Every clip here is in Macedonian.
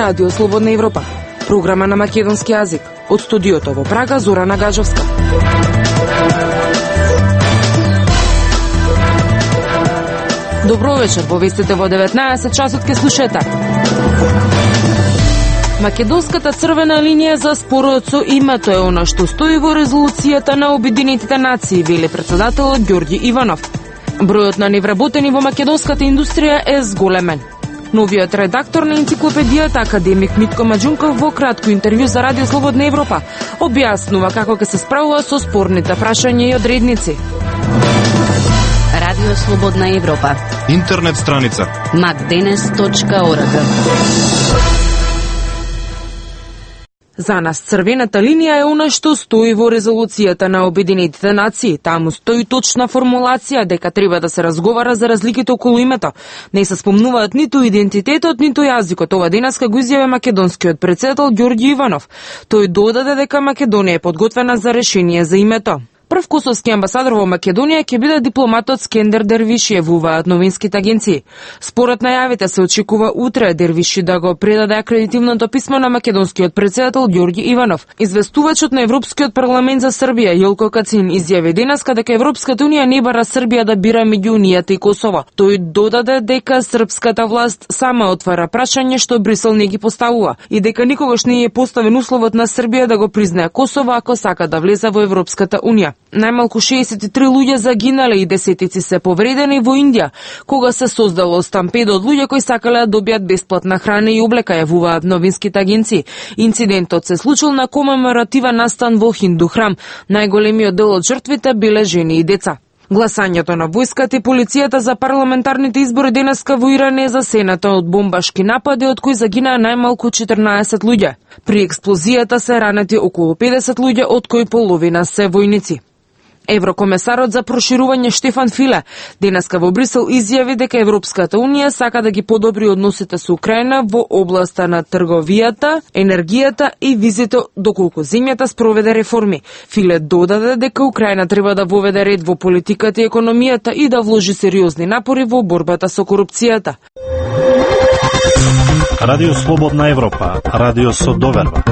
Радио Слободна Европа, програма на македонски јазик. Од студиото во Прага, Зорана Гаджовска. Добро вечер, во вестите во 19 часот ке слушате. Македонската црвена линија за спорот со името е она што стои во резолуцијата на Обединетите нации, вели председателот Ѓорѓи Иванов. Бројот на невработени во македонската индустрија е зголемен. Новиот редактор на енциклопедијата, академик Митко Маџунков, во кратко интервју за Радио Слободна Европа, објаснува како ќе се справува со спорните прашања и одредници. Радио Слободна Европа. Интернет страница macdenes.org. За нас црвената линија е она што стои во резолуцијата на Обединетите нации. Таму стои точна формулација дека треба да се разговара за разликите околу името. Не се спомнуваат ниту идентитетот, ниту јазикот. Ова денеска го изјави македонскиот председател Ѓорѓи Иванов. Тој додаде дека Македонија е подготвена за решение за името. Прв косовски амбасадор во Македонија ќе биде дипломатот Скендер Дервишиев, вуваат новинските агенции. Според најавите се очекува утре Дервиши да го предаде акредитивното писмо на македонскиот председател Ѓорѓи Иванов. Известувачот на Европскиот парламент за Србија Јелко Кацин изјави денеска дека Европската унија не бара Србија да бира меѓу унијата и Косово. Тој додаде дека српската власт сама отвара прашање што Брисел не ги поставува и дека никогаш не е поставен условот на Србија да го признае Косово ако сака да влезе во Европската унија. Најмалку 63 луѓе загинале и десетици се повредени во Индија, кога се создало стампедо од луѓе кои сакале да добијат бесплатна храна и облека, јавуваат новинските агенции. Инцидентот се случил на комеморативен настан во хинду храм. Најголемиот дел од жртвите биле жени и деца. Гласањето на војската и полицијата за парламентарните избори денеска во Иран е засенато од бомбашки напади, од кои загинаа најмалку 14 луѓе. При експлозијата се ранети околу 50 луѓе, од кои половина се војници. Еврокомесарот за проширување Штефан Филе денеска во Брисел изјави дека Европската унија сака да ги подобри односите со Украина во областа на трговијата, енергијата и визите доколку земјата спроведе реформи. Филе додаде дека Украина треба да воведе ред во политиката и економијата и да вложи сериозни напори во борбата со корупцијата. Радио Слободна Европа, радио со доверба.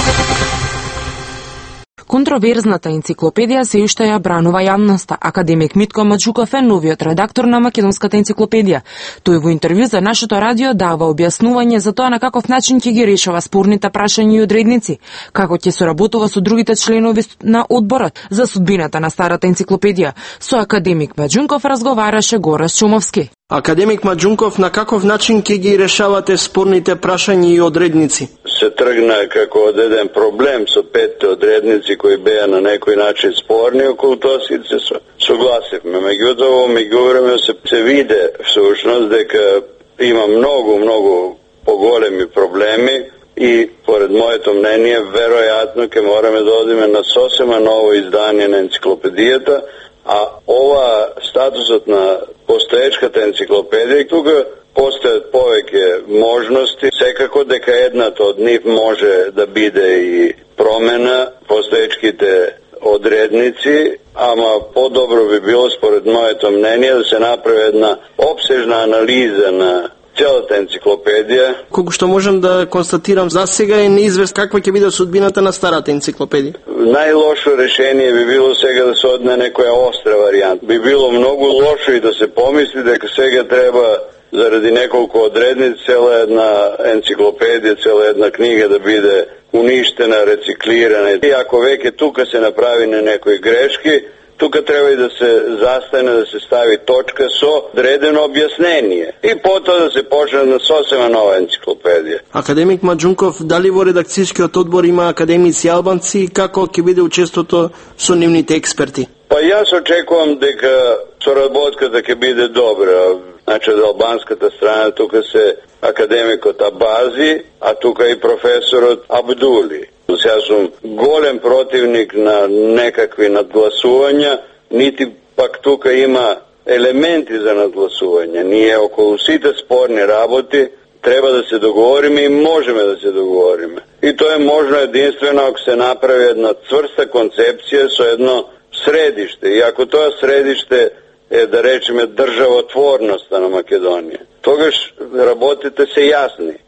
Контроверзната енциклопедија се уште ја бранува јавноста. Академик Митко Маџунков е новиот редактор на македонската енциклопедија. Тој во интервју за нашето радио дава објаснување за тоа на каков начин ќе ги решава спорните прашања и одредници, како ќе соработува со другите членови на одборот за судбината на старата енциклопедија. Со академик Маџунков разговараше Горас Чумовски. Академик Маџунков, на каков начин ќе ги решавате спорните прашања и одредници? Се тргна како од еден проблем со 5 одредници кои беа на некој начин спорни, околу тоа сите се согласивме. Меѓутоа, во меѓувреме се виде всушност дека има многу поголеми проблеми и поред моето мнение веројатно ќе мораме да одиме на сосема ново издание на енциклопедијата, а ова статусот на постоечката енциклопедија тука постојат повеќе можности, секако дека едната од нив може да биде и промена постоечките одредници, ама подобро би било според моето мнение да се направи една опсежна анализа на целата енциклопедија. Колку што можам да констатирам, за сега е неизвестно каква ќе биде судбината на старата енциклопедија. Најлошо решение би било сега да се одне некоја остра варијанта. Би било многу лошо и да се помисли дека сега треба заради неколку одредници цела една енциклопедија, цела една книга да биде уништена, рециклирана. И ако веќе тука се направи на некои грешки, тука треба и да се застане, да се стави точка со одредено објаснение. И потоа да се почне на сосема нова енциклопедија. Академик Маџунков, дали во редакцијскиот одбор има академици албанци и како ќе биде учеството со нивните експерти? Па јас очекувам дека соработката ќе биде добра. Значи, од албанската страна тука се академикот Абази, а тука и професорот Абдули. Сега сум голем противник на некакви надгласувања, нити пак тука има елементи за надгласување. Ние околу сите спорни работи треба да се договориме и можеме да се договориме. И тоа е можно единствено ако се направи една цврста концепција со едно средиште. И ако тоа средиште е, да речеме, државотворноста на Македонија, тогаш работите се јасни.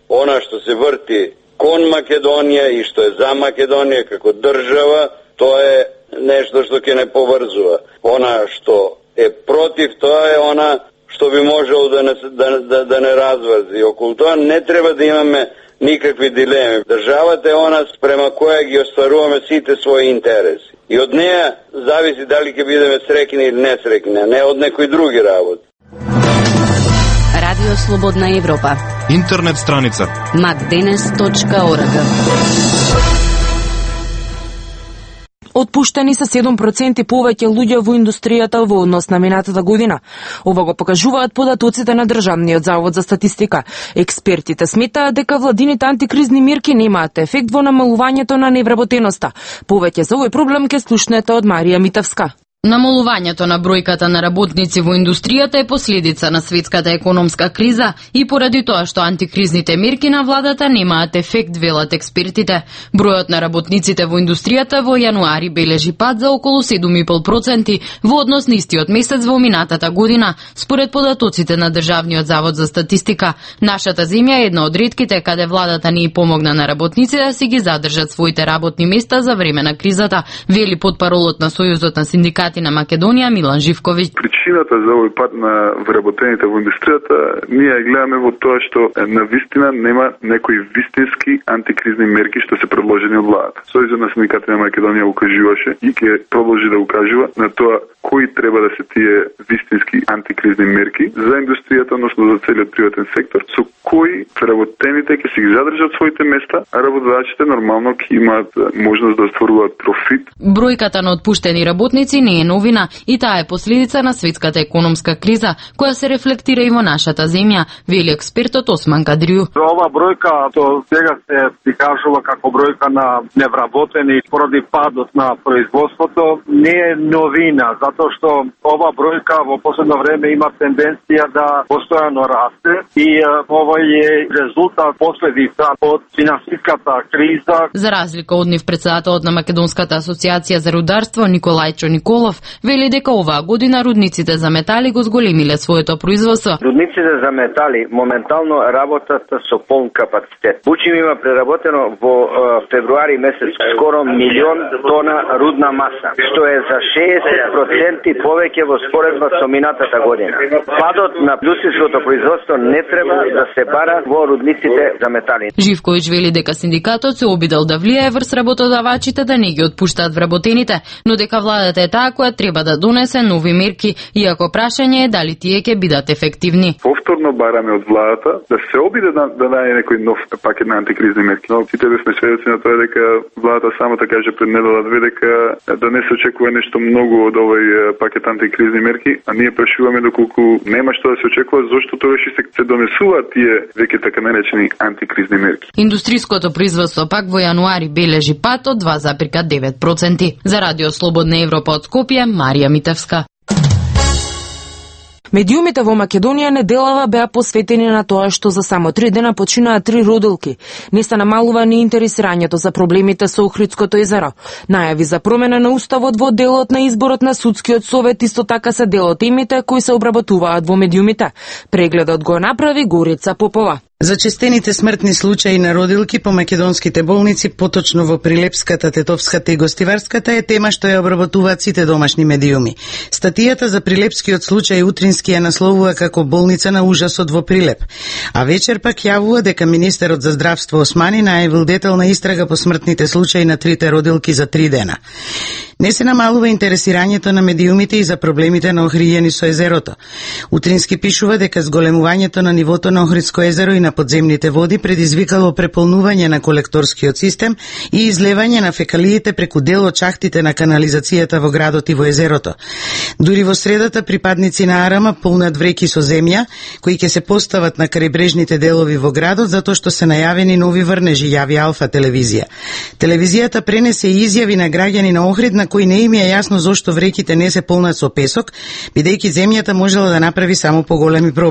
ona što se vrti kon Makedonija i što je za Makedonija kako država, to je nešto što ke ne povrzuva. Ona što je protiv, to je ona što bi moželo da ne razvrzi. Okolo toga ne treba da imаме nikakvi dileme. Državата je ona sprema koja gi ostvarujeme site svoje interesi. I od нея зависи дали ќе бидеме среќни или несреќни, а не од некои други работи. Радио Слободна Европа. Интернет страница macdenes.org. Отпуштени се 7% повеќе луѓе во индустријата во однос на минатата година. Ова го покажуваат податоците на Државниот завод за статистика. Експертите сметаат дека владините антикризни мерки немаат ефект во намалувањето на невработеноста. Повеќе за овој проблем ќе слушнете од Марија Митевска. Намалувањето на бројката на работници во индустријата е последица на светската економска криза и поради тоа што антикризните мерки на владата немаат ефект, велат експертите. Бројот на работниците во индустријата во јануари бележи пад за околу 7,5% во однос на истиот месец во минатата година, според податоците на Државниот завод за статистика. Нашата земја е една од ретките каде владата не помогна на работниците да си ги задржат своите работни места за време на кризата, вели потпаролот на Сојузот на синдикати на Македонија Милан Живковиќ. Причината за овој пад на вработените во индустријата ние ја гледаме во тоа што навистина нема некои вистински антикризни мерки што се предложени од владата. Сојузот на синдикати на Македонија укажуваше и ќе продолжи да укажува на тоа кои треба да се тие вистински антикризни мерки за индустријата, односно за целиот приватен сектор, со кои вработените ќе си ги задржат своите места, а работодавците нормално ќе имаат можност да остваруваат профит. Бројката на отпуштени работници не е новина и таа е последица на светската економска криза, која се рефлектира и во нашата земја, вели експертот Осман Кадрију. Ова бројка што сега се прикажува како бројка на невработени поради падот на производството не е новина, затоа што ова бројка во последно време има тенденција да постојано расте и ова е резултат, последица од финансиската криза. За разлика од нив, председателот на Македонската асоциација за рударство Николајчо Николов вели дека оваа година рудниците за метали го зголемиле своето производство. Рудниците за метали моментално работат со полн капацитет. Бучим има преработено во февруари месец скоро 1.000.000 тона рудна маса, што е за 60% повеќе во споредба со минатата година. Падот на индустријското производство не треба да се бара во рудниците за метали. Живковиќ вели дека синдикатот се обидел да влијае врз работодавачите да не ги отпуштаат вработените, но дека владата е таа која треба да донесе нови мерки, иако прашање е дали тие ќе бидат ефективни. Повторно бараме од владата да се обиде да даде некој нов пакет на антикризни мерки. Но сите сме сведоци на тоа дека владата самата каже пред недела-две дека да не се очекува нешто многу од овој пакет антикризни мерки, а ние прашуваме доколку нема што да се очекува, зошто тогаш се донесуваат тие веќе така наречени антикризни мерки. Индустријското производство пак во јануари бележи пад од 2,9%. За Радио Слободна Европа од Скопје, Марија Митевска. Медиумите во Македонија неделава беа посветени на тоа што за само 3 дена починаа 3 родилки. Не се намалува ни интересирањето за проблемите со Охридското езеро. Најави за промена на уставот во делот на изборот на судскиот совет исто така се дел од темите кои се обработуваат во медиумите. Прегледот го направи Горица Попова. Зачестените смртни случаи на родилки по македонските болници, поточно во Прилепската, Тетовската и Гостиварската, е тема што ја обработуваат сите домашни медиуми. Статијата за Прилепскиот случај утрински ја насловува како болница на ужасот во Прилеп, а вечер пак јавува дека министерот за здравство Османи најавил детална истрага по смртните случаи на 3 родилки за 3 дена. Не се намалува интересирањето на медиумите и за проблемите на Охријани со езерото. Утрински пишува дека зголемувањето на нивото на Охридско езеро и на подземните води предизвикало преполнување на колекторскиот систем и излевање на фекалиите преку дел од шахтите на канализацијата во градот и во езерото. Дури во средата припадници на Арама полнат вреки со земја, кои ќе се постават на крајбрежните делови во градот затоа што се најавени нови врнежи, јави Алфа телевизија. Телевизијата пренесе и изјави на граѓани на Охрид на кои не им е јасно зошто вреките не се полнат со песок, бидејќи земјата можела да направи само поголеми проблеми.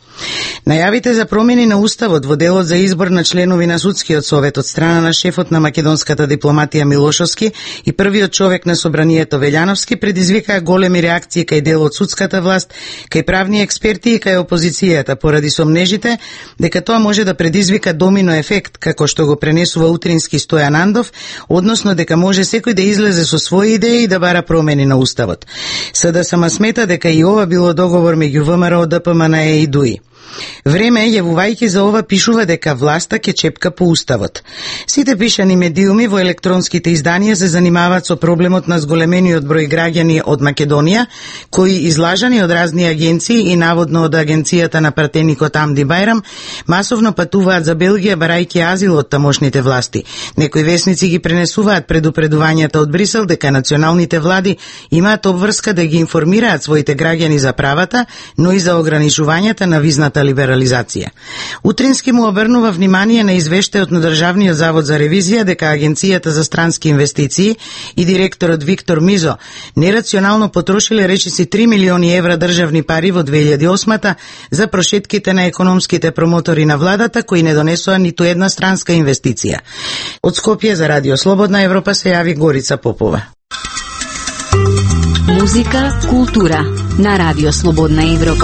Најавите за промени на уставот во делот за избор на членови на судскиот совет од страна на шефот на македонската дипломатија Милошовски и првиот човек на собранието Велјановски предизвикаа големи реакции кај дел од судската власт, кај правни експерти и кај опозицијата поради сомнежите дека тоа може да предизвика домино ефект, како што го пренесува утрински Стојан Андов, односно дека може секој да излезе со своји идеи и да бара промени на уставот. СДСМ смета дека и ова било договор меѓу ВМРО, ДПМН и ДУИ. Време, јавувајќи за ова, пишува дека власта ќе чепка по уставот. Сите пишани медиуми во електронските изданија се занимаваат со проблемот на зголемениот број граѓани од Македонија, кои излажани од разни агенции и наводно од агенцијата на пратеникот Амди Бајрам, масовно патуваат за Белгија барајќи азил од тамошните власти. Некои весници ги пренесуваат предупредувањата од Брисел дека националните влади имаат обврска да ги информираат своите граѓани за правата, но и за ограничувањата на визната либерализација. Утрински му обрнува внимание на извештајот на Државниот завод за ревизија дека Агенцијата за странски инвестиции и директорот Виктор Мизо нерационално потрошиле речиси 3 милиони евра државни пари во 2008 за прошетките на економските промотори на владата кои не донесоа ниту една странска инвестиција. Од Скопје за Радио Слободна Европа се јави Горица Попова. Музика, култура на Радио Слободна Европа.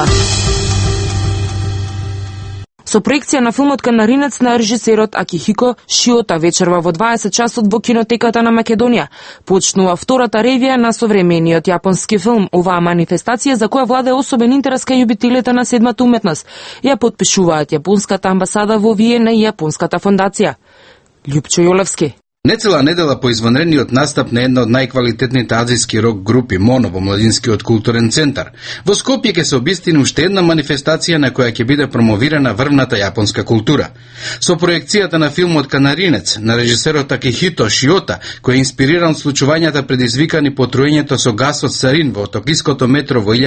Со проекција на филмот Канаринец на режисерот Акихико Шиота вечерва во 20 часот во кинотеката на Македонија. Почнува втората ревија на современиот јапонски филм. Оваа манифестација за која владе особен интерес кај љубителите на седмата уметност ја потпишуваат јапонската амбасада во Виена и јапонската фондација. Љупчо Јолевски. Нецела недела по извонредниот настап на една од најквалитетните азијски рок групи Моно во Младинскиот културен центар, во Скопје ќе се обистини уште една манифестација на која ќе биде промовирана врвната јапонска култура. Со проекцијата на филмот Канаринец на режисерот Акихито Шиота, кој е инспириран од случувањата предизвикани по труењето со гасот сарин во токиското метро во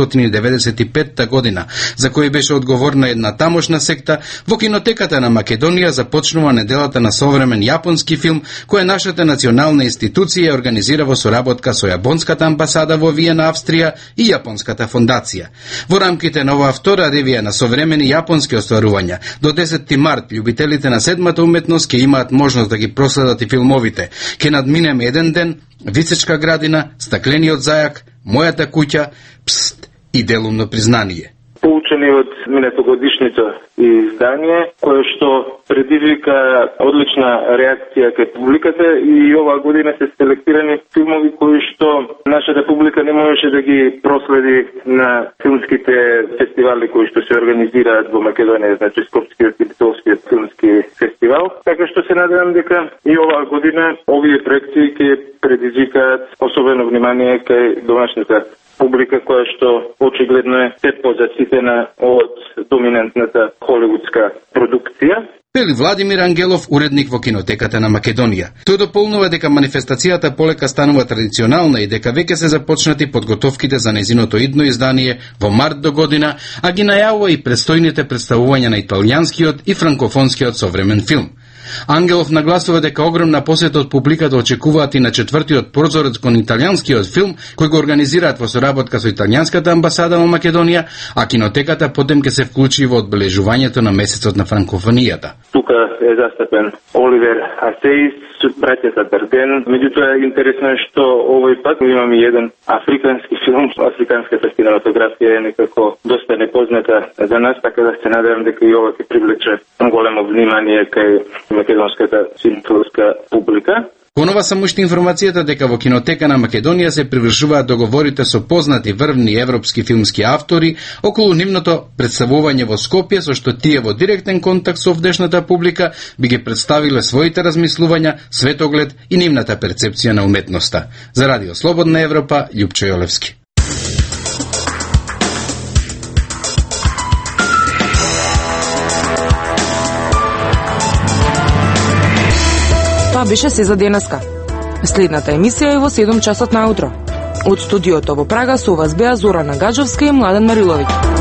1995 година, за кој беше одговорна една тамошна секта, во кинотеката на Македонија започнува неделата на современ јапонски филм која нашата национална институција организира во соработка со Јапонската амбасада во Виена, Австрија и Јапонската фондација. Во рамките на оваа втора ревија на современи јапонски остварувања, до 10 март љубителите на седмата уметност ќе имаат можност да ги проследат и филмовите. Ке надминеме еден ден, Висечка градина, Стаклениот зајак, Мојата куќа, Пст и Делумно признание. Поучени од минатогодишното издание, кое што предизвика одлична реакција кај публиката и оваа година се селектирани филмови кои што нашата публика не можеше да ги проследи на филмските фестивали кои што се организираат во Македонија, значи Скопскиот и Битолскиот филмски фестивал. Така што се надевам дека и оваа година овие проекции ќе предизвикаат особено внимание кај домашната публика која што очигледно е се позаситена од доминантната холивудска продукција. Вели Владимир Ангелов, уредник во кинотеката на Македонија. Тој дополнува дека манифестацијата полека станува традиционална и дека веќе се започнати подготовките за нејзиното идно издание во март до година, а ги најавува и предстојните представувања на италијанскиот и франкофонскиот современ филм. Ангелов нагласува дека огромна посета од публиката очекуваат и на четвртиот прозорец кон италијанскиот филм, кој го организираат во соработка со италијанската амбасада во Македонија, а кинотеката потем ќе се вклучи во одбележувањето на месецот на франкофонијата. Тука е застапен Оливер Асеис, браќата Дарден. Меѓутоа интересно е што овој пат имаме еден африкански филм. Африканската кинематографија е некако доста непозната за нас, така да се надевам дека и ова ќе привлече големо внимание кај македонската синфилска публика. Понова само уште информацијата дека во кинотека на Македонија се привршуваат договорите со познати врвни европски филмски автори околу нивното представување во Скопје, со што тие во директен контакт со овдешната публика би ги представиле своите размислувања, светоглед и нивната перцепција на уметноста. За Радио Слободна Европа, Љупчо Јолевски. Тоа беше се за денеска. Следната емисија е во 7 часот наутро. Од студиото во Прага со вас беа Зорана Гаджовска и Младен Мариловиќ.